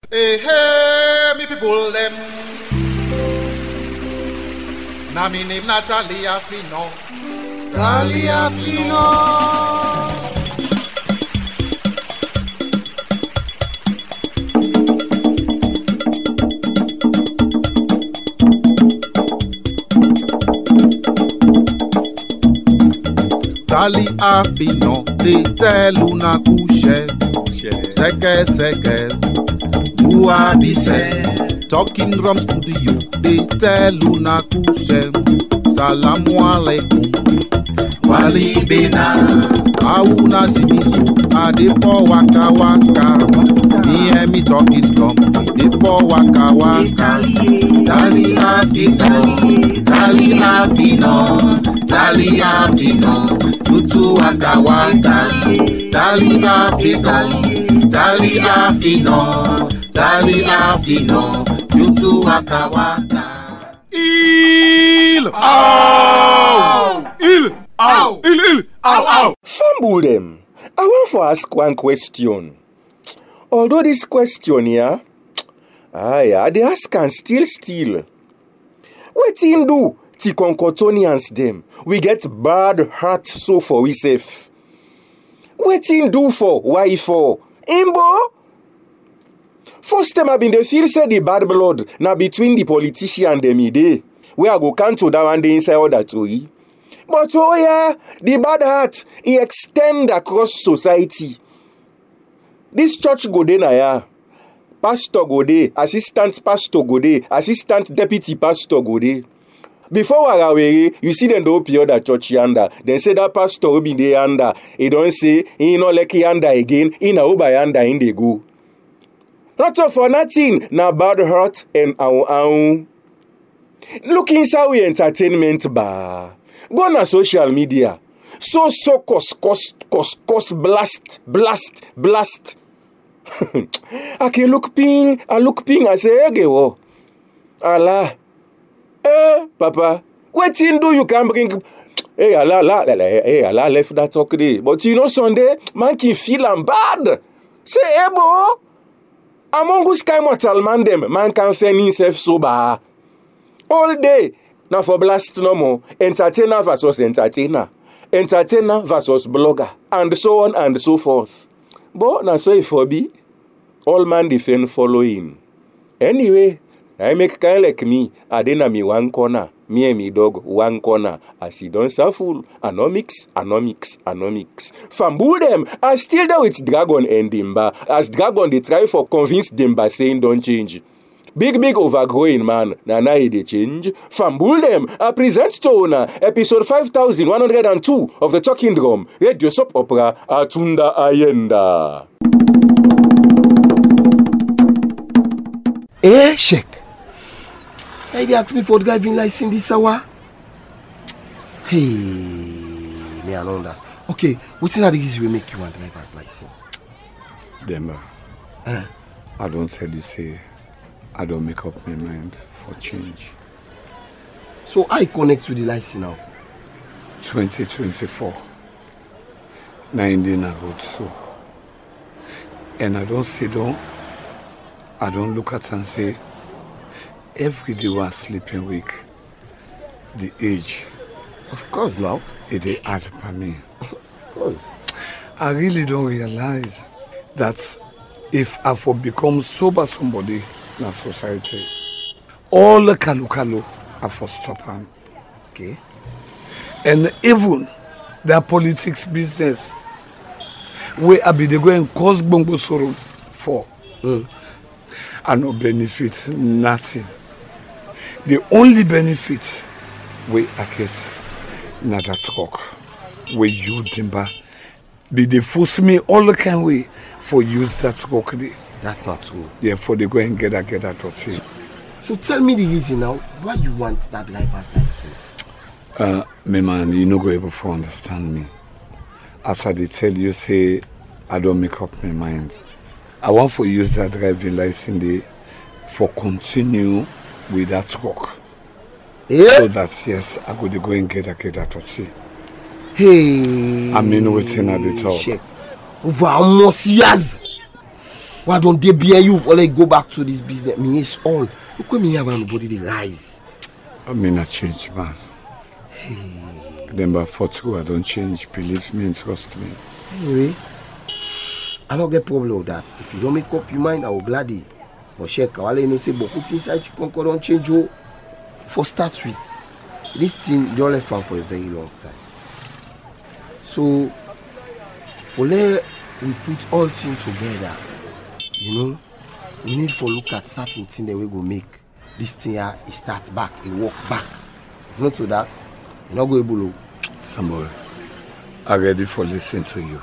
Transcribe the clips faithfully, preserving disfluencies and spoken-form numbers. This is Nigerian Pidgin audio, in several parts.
Hey, hey, me people them. Na mi name Natalia Fino. Natalia Fino. Natalia Fino. Te telu na kushe. Seke seke. Who are these? Talking drums to the youth. They tell Luna Kushem. Salamu alaikum. Wali bena. Auna simisu. Ade for waka waka. Me and me talking drum. Ade for waka waka. Tali afino. Tali afino. Tali afino. Tutu waka waka. Tali afino. Tali afino. Tali afino, yutu waka waka. Il, ow, il, ow, il, il, ow, ow. Fumble them. I want to ask one question. Although this question here, ah yeah, they ask and still still. What in do? The Concotonians them. We get bad heart so for we safe. What in do for? Why for? Imbo? First time I been the feel say the bad blood now between the politician and them day. We are go cancel that one day inside all that way. But oh yeah, the bad heart it extend across society. This church go there na ya. Pastor go there, assistant pastor go there, assistant deputy pastor go there. Before Warawere, you see them do the other church yonder. Then say that pastor will be there yonder. He don't say he no like yonder again. He na over yonder in the go. Not for nothing, na bad heart and ow ow. Look inside we entertainment bar. Go na social media. So so cos cos cos cos blast blast blast. I can look ping, I look ping, I say hey wo. Allah. Eh, Papa, what in do you can bring? Hey Allah, Allah, hey Allah left that talk there. But you know Sunday, man can feel am bad. Say hey bo. Among us kind mortal man them, man can fend himself sober. All day, now for blast no more. Entertainer versus entertainer. Entertainer versus blogger. And so on and so forth. But now so if for be, all man defend following. Anyway, I make kind like me, I didn't me one corner. Me and me dog, one corner. As he don't suffer, anomics, anomics, anomics. Fumble them, I still there with Dragon and Dimba. As Dragon, they try for convince Dimba saying don't change. Big, big overgrowing man, Nana they change. Fumble them, I present to owner, episode five thousand one hundred two of the Talking Drum, radio soap opera, Atunda Ayenda. Eh, Sheikh. Hey, they asked me for driving license this hour. Hey, me alone that. Okay, what's in the easy way make you want driver's license? Demba, eh? I don't tell you say I don't make up my mind for change. So I connect to the license now. twenty twenty-four. nineteen I road so. And I don't sit down. I don't look at and say every day was sleeping week. The age. Of course now. It they add for me. Of course. I really don't realize that if I for become sober somebody in a society, all the kalu kalu I for stop them. Okay. And even their politics business, where I be they go and cause bongo sorrow for. Mm. I no benefit nothing. The only benefit we I get na that talk where you Dimba be they force me all the kind way for use that talk there. That's not true. Therefore they go and get that get that dirty. So, so tell me the reason now why you want that driver's license. Uh me man, you no go able to understand me. As I did tell you say I don't make up my mind. I want for use that driving license there for continue with that work. Yeah. So that yes, I go to go and get that get that see. Hey. I mean waiting at the talk. Check. Over almost years. Why don't they be you for like go back to this business? Me it's all. Look when me have nobody the rise. I mean I change, man. Hey. Then but for true I don't change. Believe me and trust me. Anyway, I don't get problem with that. If you don't make up your mind, I will gladly. But check, I will say but put inside Chikonko don't change you. For start with, this thing don't left for a very long time. So for let we put all things together, you know, we need to look at certain things that we go make this thing here, it starts back, it walk back. If not to that, you're not going below. Samuel, I'm ready for listening to you.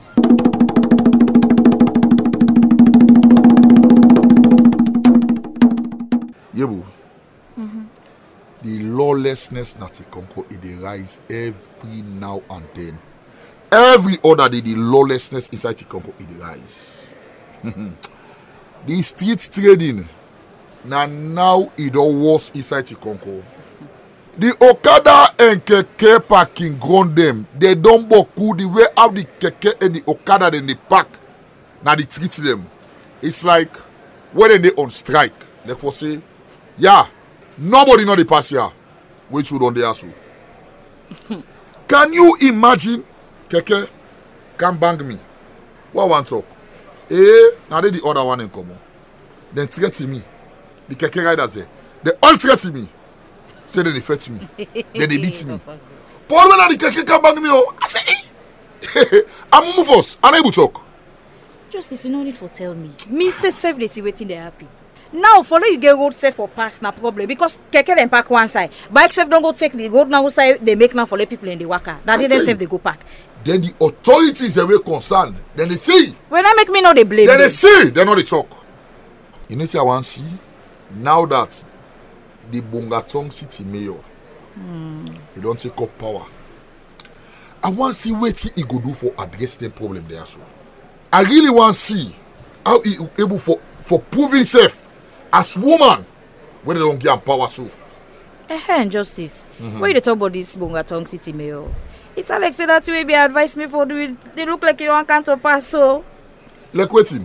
Yebu, mm-hmm. The lawlessness na Tikonko it dey rise every now and then. Every other day, the lawlessness inside Tikonko it dey rise. The street trading now now it don't worse inside Tikonko. The Okada and Keke parking ground them. They don't boku the way how the Keke and the Okada then they park. Now they treat them. It's like when they on strike. Like for say, yeah, nobody know the pass here. Which would on the asu. Can you imagine Keke can bang me? What one talk? Eh, now they the other one in common. Then threaten me. The Keke riders there. They all threaten me. Say then they fetch me. Then they beat me. Paul when the Keke can bang me, oh, I say, eh. I'm move us. Unable to talk. Justice, you no need for tell me. Me say safe they see waiting they happy. Now follow you get road safe for pass na problem because Keke then park one side. Bike safe don't go take the road now side they make now for let people in the waka. Now they safe they go park. Then the authorities are very concerned. Then they see. When I make me know they blame. Then them. they see. They know they talk. You know see I want see now that the Bungatong City mayor mm. he don't take up power. I want to see what he go do for address the problem there. So I really want to see how he able for for proving safe as woman when they don't give power so. Eh, Justice. Mm-hmm. Why you talk about this Bungatong City mayor? It's Alex said that you maybe advise me for doing. They look like you don't can't pass so. Like waiting.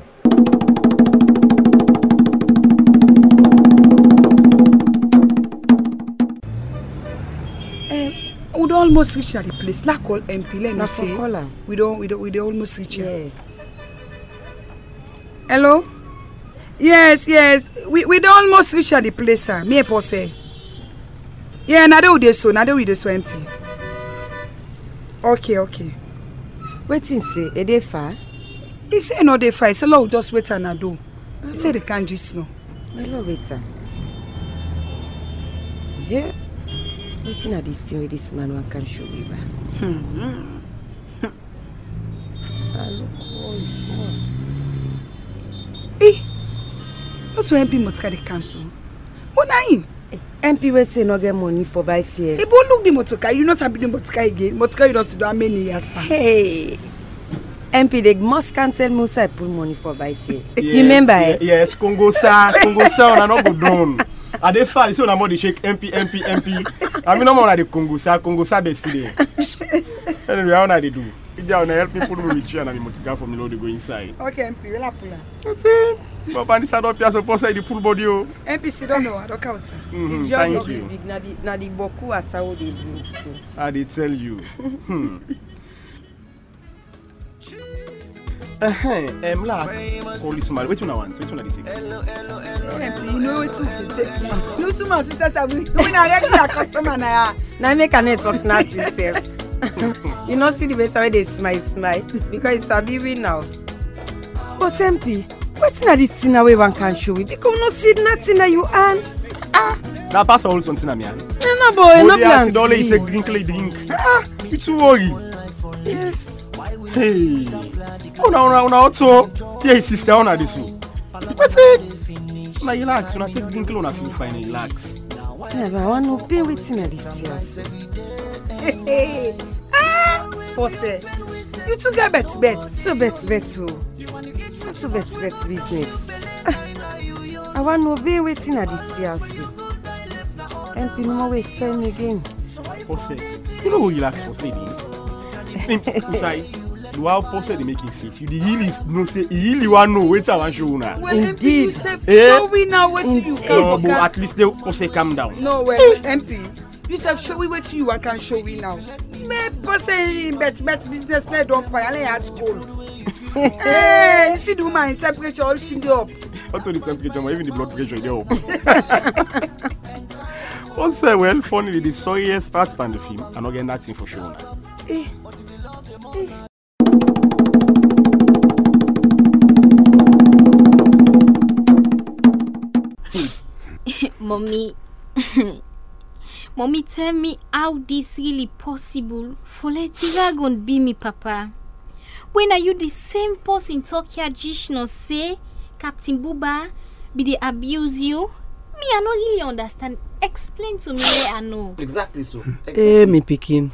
We don't almost reach at the place. Like call M P. Let me say. Call we don't. We don't. We don't almost reach here. Yeah. Hello. Yes. Yes. We we don't almost reach at the place, sir. Me and say. Yeah. Now they will do so. Now they will do so M P. Okay. Okay. Waiting say. Are they far? He say no. They far. So long just wait and I do. He say they can't just know. I love it. Yeah. Waiting at this thing with this man one can show me back. Hmm. I look all small. Eh? Not to M P Motka the council. But now M P will say no get money for buy fear. Eh, but look the Motka. You not have the Motka again. Motka you don't see how many years back. Hey. M P they must cancel Musa pull money for buy fear. Yes, you remember yes, eh? Yes, Congo sa, Congo sa on a no go down. A they fall so na more they shake M P M P M P. I mean no more na the Congo sa, Congo sa be see there. Anyway, how na they do? If they wanna help me pull me with you and I Motika for me load to go inside. Okay, M P, we'll pull her. That's it. Papa ni sa do pia so posa the full body o. M P sit don't know, I don't count. Mm-hmm, thank you. Big na the na the boku at how they do so. I did tell you. Hmm. Eh, um, la, call this man. Wait till I want. Wait till I take. M P, you know what to take. No, so my sisters are we. We na regular customer na. Now make a network not itself. You know see the better way they smile smile because it's a baby now. But M P, what's in this thing away one can show it? Because no see nothing that you earn. Ah. Now pass all something na me. No no boy, no plan. Don't let it drink, let drink. Ah, you too worry. Yes. Hey. Una una una also. Yeah, sister, una this one. What's it? Now relax. Una take drink, una feel fine. Relax. Yeah, but I want no pay waiting at this year. So. Hey. Ah, Pose. You two get bet bet. So bet bet who? Not so bet bet business. I want no pay waiting at this year. So. M P no more waste time again. Pose. You know who relax for sleeping? Usai. the wild person they make him face. You the really no say he really want know wait I want show now. Well, M P, you say Eh? show we now what you No, can. but at least they say calm down. No, well, M P, you say show we what you want can show we now. Me person bet bet business net don't pay. I had to go. Hey, you see the woman temperature all thing up. Also the temperature, even the blood pressure they up. Also, well, funny the sorriest part from the film, I'm not getting that thing for sure now. Eh. Mommy, Mommy, tell me how this really possible for let Dragon be me papa. When are you the same person talk here Jishno say Captain Buba be they abuse you? Me I don't really understand. Explain to me where I know. Exactly so. Eh, me pikin.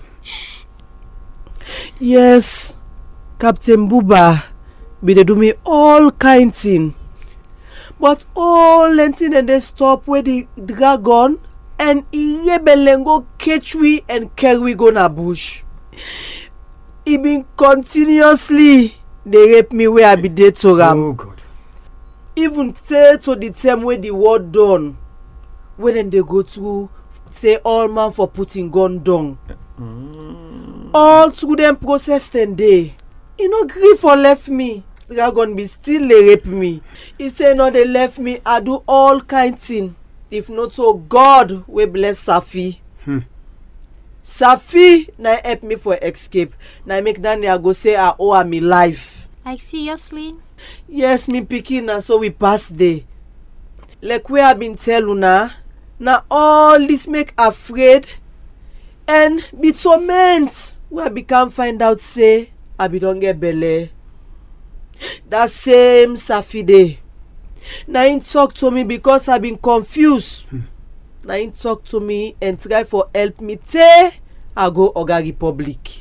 Yes, Captain Buba be they do me all kind thing. But all lentin and they stop where the dragon and Irebelengo catch we and carry we go na bush. He been continuously they rape me where I be dead to ram. Oh God. Even say to the time where the war done, when then they go through say all man for putting gun down. Mm. All through them process ten day. He no grief for left me. Dragon be still they rape me. He say no they left me. I do all kind thing. If not so God we bless Safi. Hmm. Safi na help me for escape. Na make Daniel go say I owe her me life. Like seriously? Yes, me pikin na so we pass day. Like we have been tell una, na all this make afraid and be torment. We I become find out say I be don't get belle. That same Safi day. Na him talk to me because I been confused. Hmm. Na him talk to me and try for help me say I go Oga Republic.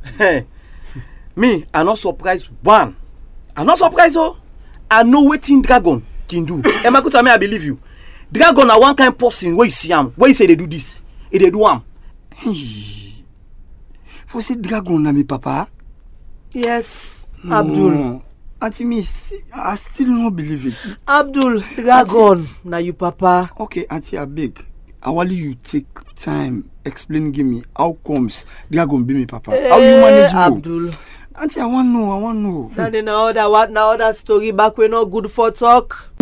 Me, I not surprised one. I not surprised oh. I know wetin Dragon can do. Emma go tell me I believe you. Dragon na one kind person where you see am, where you say they do this, e they do am. Hey. For say Dragon na me papa? Yes, no. Abdul. Auntie me, I still don't believe it. Abdul, Dragon, na you papa. Okay, Auntie, I beg. Awali, you take time, explain, give me how comes Dragon be me papa. Hey, how you manage Abdul? Auntie, I want to know, I want to know. Now they know that what now that story back we not good for talk.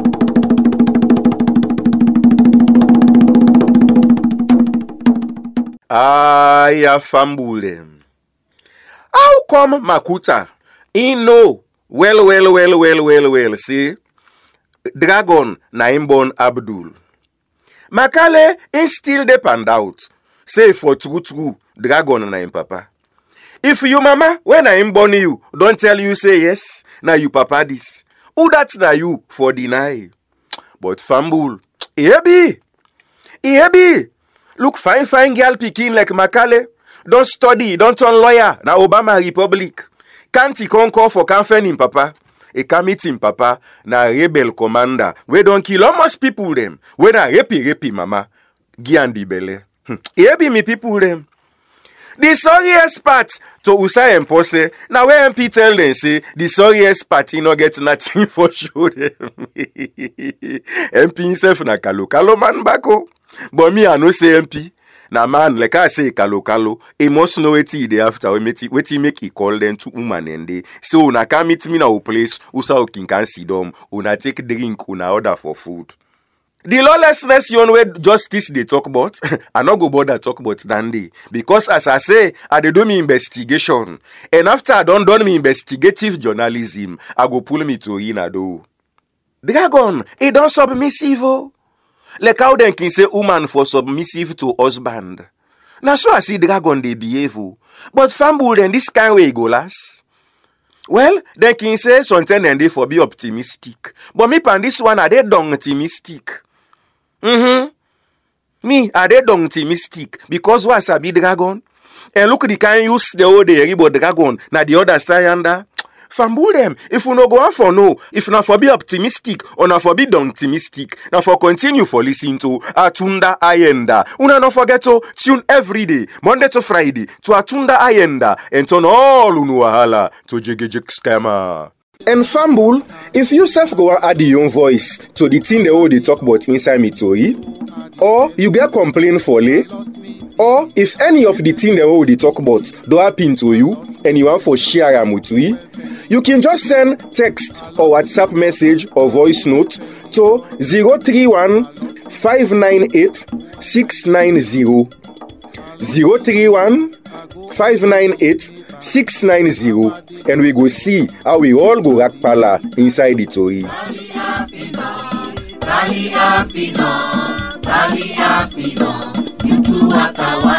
Aya fambule. How come Makuta? He know well, well, well, well, well, well. See, Dragon na him born Abdul. Makale is still depend out. Say for true, true, Dragon na him papa. If you mama when I am born you, don't tell you say yes. Now you papa this. Who that's na you for deny? But fambul, here be, here be. Look fine, fine girl picking like Makale. Don't study, don't turn lawyer. Na Obama Republic. Can't he conquer for campaign in papa? A committee in papa na rebel commander. We don't kill almost people them. We na repi repi mama. Giandi bele. Here be me people them. The sorriest part to Usai and Pose, now where M P tell them say the sorriest part he no get nothing for sure them. M P himself na kalo kalo man bako. But me I no say M P. Na man like I say kalo kalo, he must know what he dey after what he make he call them to woman and they. So una come meet me na o place usa o king can see them, una take drink, una order for food. The lawlessness you know justice they talk about, I not go bother talk about Dandy. Because as I say, I dey do me investigation. And after I done done me investigative journalism, I go pull me to Ina do. Dragon, he don't submissive. Oh. Like how then can say woman for submissive to husband. Now so I see Dragon they behave. But famble then this kind way go last. Well, then can say something and they for be optimistic. But me pan this one are they don't optimistic. Mm-hmm. Me, are they don't optimistic? Because what's a big Dragon? And look the kind use the old day but Dragon, now the other side under. Fambul them. If you no go on for no, if na for be optimistic or na for be optimistic, na for continue for listen to Atunda Ayenda. Una no forget to tune every day, Monday to Friday, to Atunda Ayenda and turn all unu wahala to Jigijik Scammer. And Fambul, if you self go and add your own voice to the thing they all they talk about inside me tori, or you get complaint for lay, or if any of the thing they all they talk about do happen to you and you want for share am with we, you can just send text or WhatsApp message or voice note to zero three one five nine eight six nine zero zero three one five nine eight six nine zero and we go see how we all go rack pala inside the tori. Tali afino, tali afino, itu atawa.